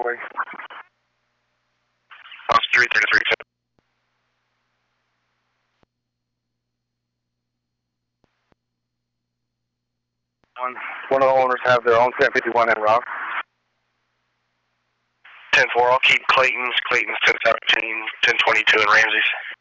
runway. That's 333. One of the owners have their own 1051 en route. 10-4, I'll keep Clayton's 1017, 1022, and Ramsey's.